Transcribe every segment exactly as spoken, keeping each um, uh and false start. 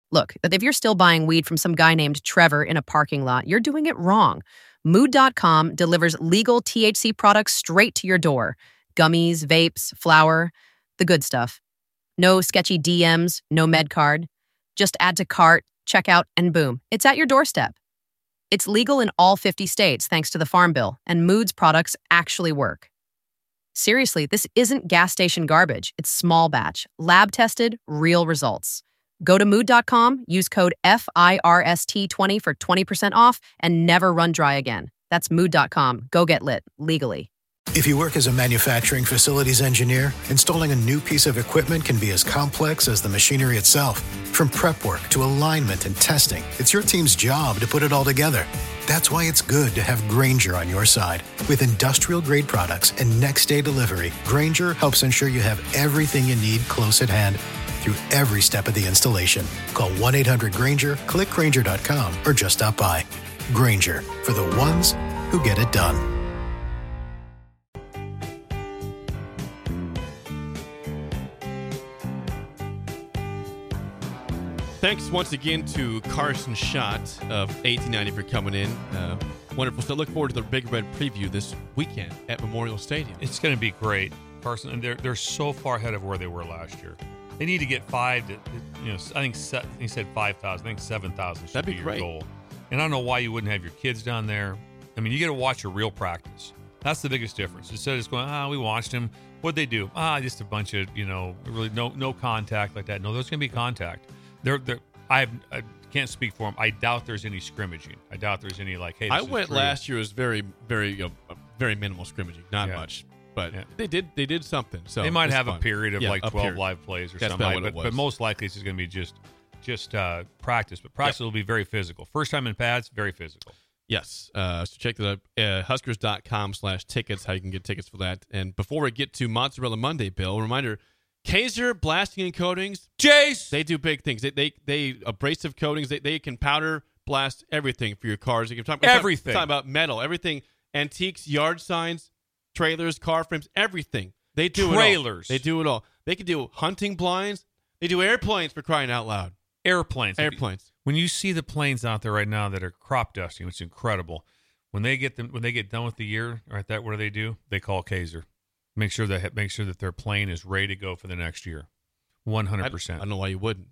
Look, if you're still buying weed from some guy named Trevor in a parking lot, you're doing it wrong. Mood dot com delivers legal T H C products straight to your door. Gummies, vapes, flour, the good stuff. No sketchy D Ms, no med card. Just add to cart, check out, and boom, it's at your doorstep. It's legal in all fifty states thanks to the Farm Bill, and Mood's products actually work. Seriously, this isn't gas station garbage. It's small batch, lab-tested, real results. Go to mood dot com, use code F I R S T twenty for twenty percent off, and never run dry again. That's mood dot com. Go get lit, legally. If you work as a manufacturing facilities engineer, installing a new piece of equipment can be as complex as the machinery itself. From prep work to alignment and testing, it's your team's job to put it all together. That's why it's good to have Grainger on your side. With industrial-grade products and next-day delivery, Grainger helps ensure you have everything you need close at hand through every step of the installation. Call one eight hundred Grainger, click Grainger dot com, or just stop by. Grainger, for the ones who get it done. Thanks once again to Carson Schott of eighteen ninety for coming in. Uh, wonderful. So look forward to the Big Red preview this weekend at Memorial Stadium. It's going to be great, Carson. And they're they're so far ahead of where they were last year. They need to get five. To, you know, I think se- he said five thousand. I think seven thousand should That'd be, be your great. goal. And I don't know why you wouldn't have your kids down there. I mean, you get to watch a real practice. That's the biggest difference. Instead of just going, ah, we watched him. What'd they do? Ah, just a bunch of, you know, really no no contact like that. No, there's going to be contact. They're, they're, I, I can't speak for them. I doubt there's any scrimmaging. I doubt there's any like, hey, this I is went true. last year as very, very, you know, very minimal scrimmaging, not Yeah. much, but Yeah. they did, they did something. So They might it's have fun. a period of Yeah, like a twelve period. live plays or That's something, about like, what it but, was. but most likely it's just going to be just just uh, practice. But practice Yep. will be very physical. First time in pads, very physical. Yes. Uh, so check that out. Uh, Huskers dot com slash tickets, how you can get tickets for that. And before we get to Mozzarella Monday, Bill, reminder, Kaiser Blasting and Coatings, Jace! they do big things. They they, they abrasive coatings, they, they can powder blast everything for your cars. You can talk, Everything. Talk about metal, everything, antiques, yard signs, trailers, car frames, everything. They do Trailers. it all. They do it all. They can do hunting blinds. They do airplanes, for crying out loud. Airplanes. Airplanes. When you see the planes out there right now that are crop dusting, which is incredible, when they get them, when they get done with the year, right? That what do they do? They call Kaiser. Make sure that make sure that their plane is ready to go for the next year. One hundred I, I percent. don't know why you wouldn't.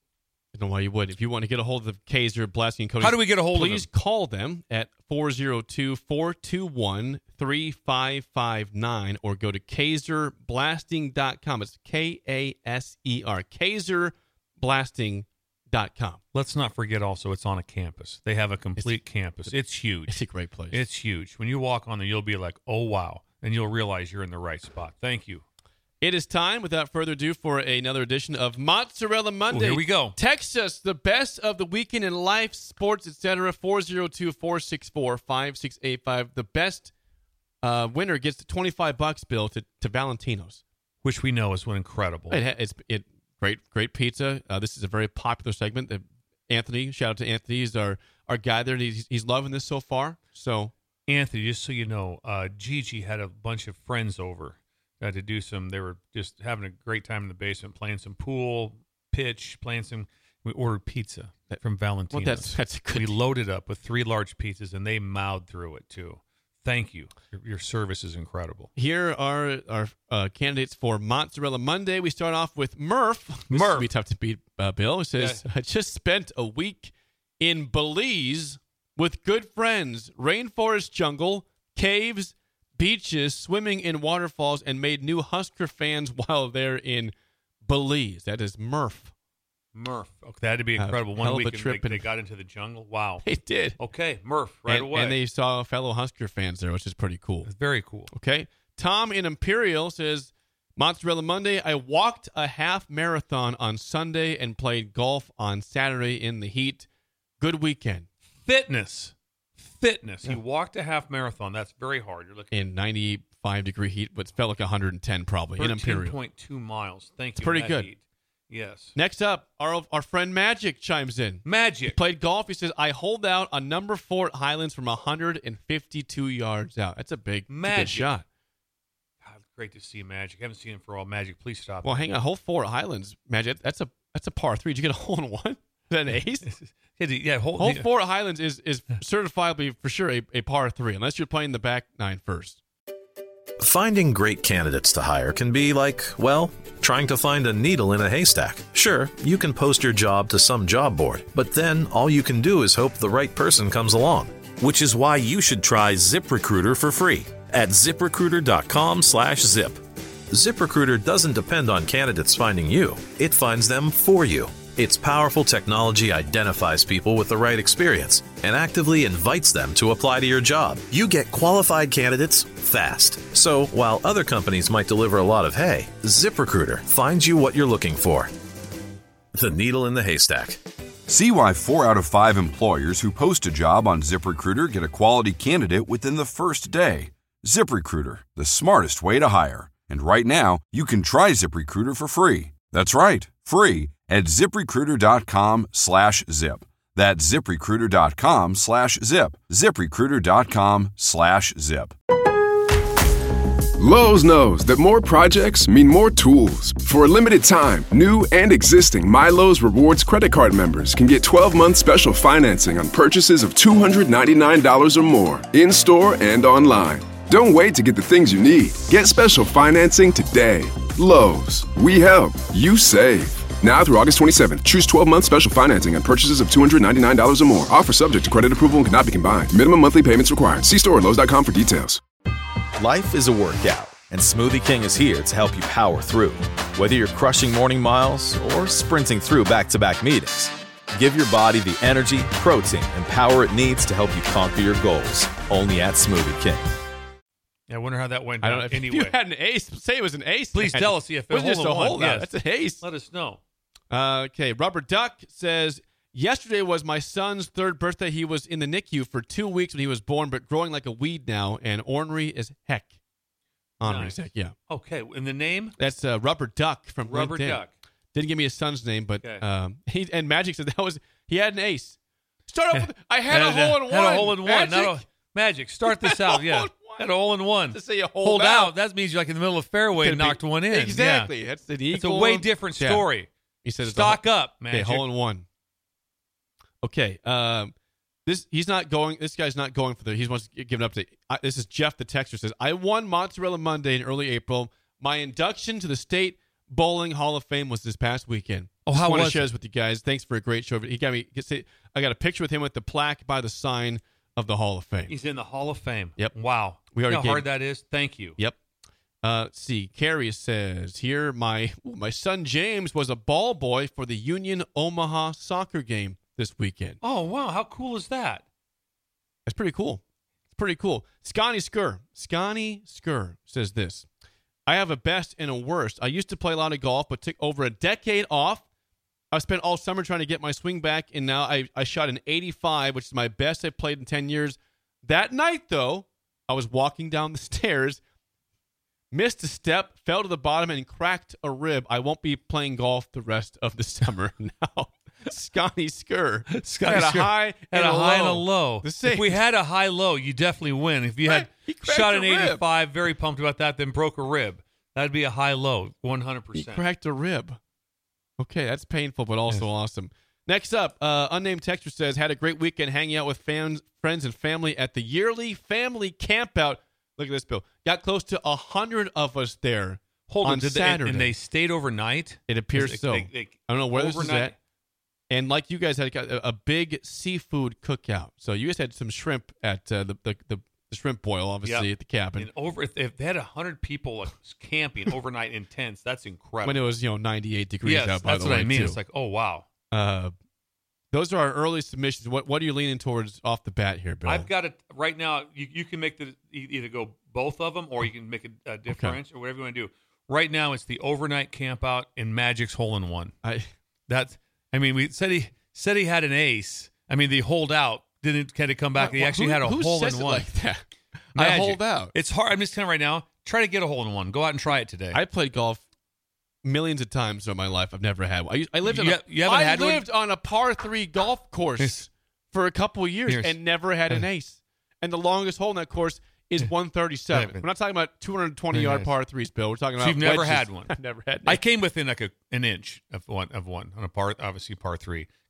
I don't know why you would. If you want to get a hold of Kaiser Blasting and Coatings, How do we get a hold please of them? call them at four oh two, four two one, three five five nine or go to Kaiser Blasting dot com. It's K A S E R. Kaiser Blasting dot com. Let's not forget also it's on a campus. They have a complete It's- campus. It's huge. It's a great place. It's huge. When you walk on there, you'll be like, oh, wow. And you'll realize you're in the right spot. Thank you. It is time, without further ado, for another edition of Mozzarella Monday. Oh, here we go. Text us the best of the weekend in life, sports, et cetera. four oh two, four six four, five six eight five. The best uh, winner gets the twenty-five bucks, Bill, to, to Valentino's. Which we know is one incredible. It, it's it great great pizza. Uh, this is a very popular segment. That Anthony, shout out to Anthony. He's our, our guy there. He's, he's loving this so far. So Anthony, just so you know, uh, Gigi had a bunch of friends over uh, to do some. They were just having a great time in the basement, playing some pool, pitch, playing some. We ordered pizza from Valentino's. Well, that's that's a good. We loaded up with three large pizzas, and they mowed through it too. Thank you. Your, your service is incredible. Here are our uh, candidates for Mozzarella Monday. We start off with Murph. This Murph. will be tough to beat, uh, Bill. It says, Yeah. I just spent a week in Belize with good friends, rainforest jungle, caves, beaches, swimming in waterfalls, and made new Husker fans while they're in Belize. That is Murph. Murph. Okay, that had to be Uh, incredible. hell One of a week and trip they, and- they got into the jungle. Wow. They did. Okay, Murph, right and, away. and they saw fellow Husker fans there, which is pretty cool. It's very cool. Okay. Tom in Imperial says, Mozzarella Monday, I walked a half marathon on Sunday and played golf on Saturday in the heat. Good weekend. Fitness. Fitness. Yeah. You walked a half marathon. That's very hard. You're looking In ninety-five degree heat, but it felt like one hundred ten probably in thirteen Imperial. point two miles. Thank It's you. pretty in that good. heat. Yes. Next up, our our friend Magic chimes in. He Magic. played golf. He says, I hold out on number four at Highlands from one hundred fifty-two yards out. That's a big, that's a good Magic. shot. God, great to see Magic. I haven't seen him for all. Magic, please stop. Well, hang on. Hole four at Highlands, Magic. That's a that's a par three. Did you get a hole in one? An ace? yeah, hole, hole four at Highlands is is certifiably for sure a, a par three, unless you're playing the back nine first. Finding great candidates to hire can be like, well, trying to find a needle in a haystack. Sure, you can post your job to some job board, but then all you can do is hope the right person comes along. Which is why you should try ZipRecruiter for free at ZipRecruiter.com slash zip. ZipRecruiter doesn't depend on candidates finding you. It finds them for you. Its powerful technology identifies people with the right experience and actively invites them to apply to your job. You get qualified candidates fast. So while other companies might deliver a lot of hay, ZipRecruiter finds you what you're looking for. The needle in the haystack. See why four out of five employers who post a job on ZipRecruiter get a quality candidate within the first day. ZipRecruiter, the smartest way to hire. And right now, you can try ZipRecruiter for free. That's right, free at ZipRecruiter.com slash zip. That's ZipRecruiter.com slash zip. ZipRecruiter.com slash zip. Lowe's knows that more projects mean more tools. For a limited time, new and existing MyLowe's Rewards credit card members can get twelve-month special financing on purchases of two hundred ninety-nine dollars or more, in-store and online. Don't wait to get the things you need. Get special financing today. Lowe's. We help. You save. Now through August twenty-seventh, choose twelve-month special financing on purchases of two hundred ninety-nine dollars or more. Offer subject to credit approval and cannot be combined. Minimum monthly payments required. See store at Lowe's dot com for details. Life is a workout, and Smoothie King is here to help you power through. Whether you're crushing morning miles or sprinting through back-to-back meetings, give your body the energy, protein, and power it needs to help you conquer your goals. Only at Smoothie King. Yeah, I wonder how that went I down. don't know if anyway. you had an ace. Say it was an ace. Please man. tell us if it was just a one. holdout. Yes. That's an ace. Let us know. Uh, okay, Rubber Duck says, yesterday was my son's third birthday. He was in the N I C U for two weeks when he was born, but growing like a weed now, and ornery as heck. Ornery Nice. as heck, yeah. Okay, and the name? That's uh, Rubber Duck from Rubber LinkedIn. Duck. Didn't give me his son's name, but Okay. um, he and Magic said that was he had an ace. Start off with I had, Had a hole in one. Had a hole in one. Magic. Not a, magic. Start this Had a out. Yeah. hole in one. Had a hole in one. To say you hold, Hold out. out. That means you're like in the middle of fairway Could and be- knocked one in. Exactly. Yeah. That's an It's a equal. way different Yeah. story. He said it's Stock a, up, Okay, Magic. hole in one. Okay. Um, this he's not going. This guy's not going for the. He wants to give an update. I, this is Jeff, the texter says, I won Mozzarella Monday in early April. My induction to the State Bowling Hall of Fame was this past weekend. Oh, Just how want was to share it? this with you guys. Thanks for a great show. He got me. I got a picture with him with the plaque by the sign of the Hall of Fame. He's in the Hall of Fame. Yep. Wow. We You already know how gave- hard that is? Thank you. Yep. Uh, let's see. Carrie says here, my ooh, my son James was a ball boy for the Union Omaha soccer game this weekend. Oh, wow. How cool is that? That's pretty cool. It's pretty cool. Scotty Skur. Scotty Skur says this. I have a best and a worst. I used to play a lot of golf, but took over a decade off. I spent all summer trying to get my swing back, and now I, I shot an eighty-five, which is my best I've played in ten years. That night, though, I was walking down the stairs, missed a step, fell to the bottom, and cracked a rib. I won't be playing golf the rest of the summer now. Scotty Skur. Scotty had a Skur high Had and a a high and a low. low. The same. If we had a high low, you definitely win. If you Right. had He cracked shot a an rib. eighty-five, very pumped about that, then broke a rib. That'd be a high low, one hundred He percent. cracked a rib. Okay, that's painful, but also Yes. awesome. Next up, uh, unnamed texter says, had a great weekend hanging out with fans, friends and family at the yearly family campout. Look at this, Bill. Got close to a hundred of us there Hold on on, did they, Saturday. and they stayed overnight? it appears They- so. they- they- I don't know where this is overnight- at. And like you guys had a, a big seafood cookout. So you guys had some shrimp at uh, the, the, the, the shrimp boil, obviously, Yep. at the cabin. And over, if, if they had a hundred people like, camping overnight in tents, that's incredible. When it was, you know, ninety-eight degrees yes, out, by that's the what way, I mean. too. It's like, oh wow. Uh, those are our early submissions. What what are you leaning towards off the bat here, Bill? I've got it right now. You, you can make the e- either go both of them, or you can make a, a difference, or whatever you want to do. Right now, it's the overnight camp out in Magic's hole in one. I That's. I mean, we said he said he had an ace. I mean, the holdout didn't kind of come back. He actually who, had a who hole says in it one. like that? I Magic. hold out. It's hard. I'm just telling you right now. Try to get a hole in one. Go out and try it today. I played golf millions of times in my life. I've never had one. I, used, I lived on You a, ha- you haven't I had one? lived on a par three golf course for a couple of years Years. and never had an ace. And the longest hole in that course is one thirty-seven. Yeah. We're not talking about two hundred twenty yard Yes. par threes, Bill. We're talking So about you've never wedges. had one? I've never had. An I ace. came within like a, an inch of one of one on a par, obviously par three.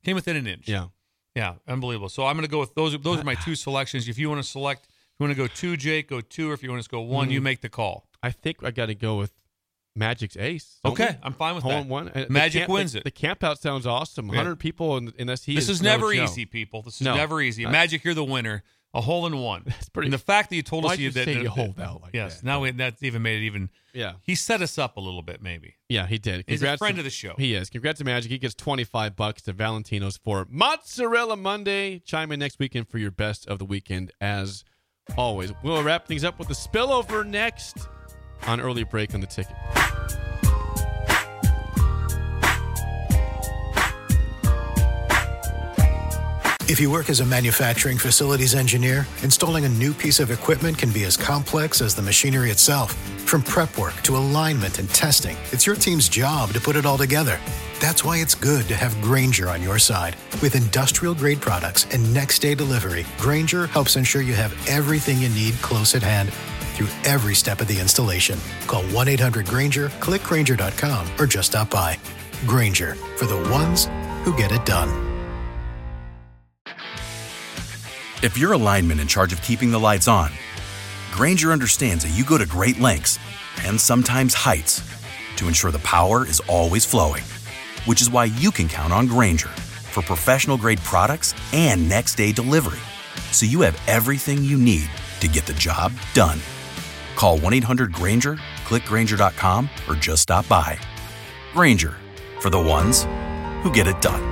Came within an inch. Yeah. Yeah, unbelievable. So I'm going to go with those. Those are my two selections. If you want to select, if you want to go two, Jake, go two. Or if you want to go one, mm. you make the call. I think I got to go with Magic's ace. Okay, we? I'm fine with Hole that. in one. Magic camp, wins the, it. The camp out sounds awesome. one hundred yeah. people in, in this heat. This is, is never no easy, people. This is no. never easy. Uh, Magic, you're the winner. A hole in one. That's pretty. And the fact that you told us you that, say that you hold out like yes, that. now we, that's even made it even. Yeah, he set us up a little bit, maybe. Yeah, he did. He's Congrats a friend to, of the show. He is. Congrats to Magic. He gets twenty-five bucks to Valentino's for Mozzarella Monday. Chime in next weekend for your best of the weekend, as always. We'll wrap things up with the spillover next on Early Break on the Ticket. If you work as a manufacturing facilities engineer, installing a new piece of equipment can be as complex as the machinery itself. From prep work to alignment and testing, it's your team's job to put it all together. That's why it's good to have Grainger on your side. With industrial-grade products and next-day delivery, Grainger helps ensure you have everything you need close at hand through every step of the installation. Call one eight hundred Grainger, click Grainger dot com, or just stop by. Grainger, for the ones who get it done. If you're a lineman in charge of keeping the lights on, Grainger understands that you go to great lengths and sometimes heights to ensure the power is always flowing, which is why you can count on Grainger for professional-grade products and next-day delivery, so you have everything you need to get the job done. Call one eight hundred Grainger, click Grainger dot com, or just stop by. Grainger, for the ones who get it done.